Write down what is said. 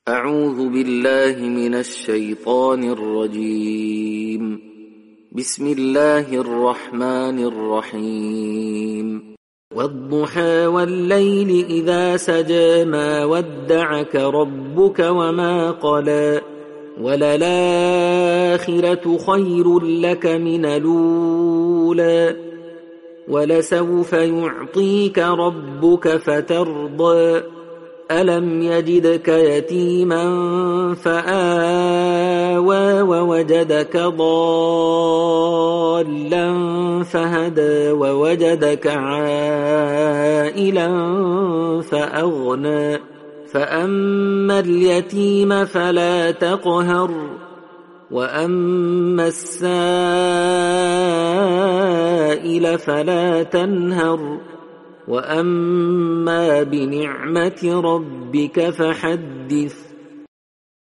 أعوذ بالله من الشيطان الرجيم. بسم الله الرحمن الرحيم. والضحى والليل إذا سجى ما ودعك ربك وما قلى وللآخرة خير لك من الأولى ولسوف يعطيك ربك فترضى ألم يجدك يتيما فآوى ووجدك ضالا فهدى ووجدك عائلا فأغنى فأما اليتيم فلا تقهر وأما السائل فلا تنهر وأما بنعمة ربك فحدث.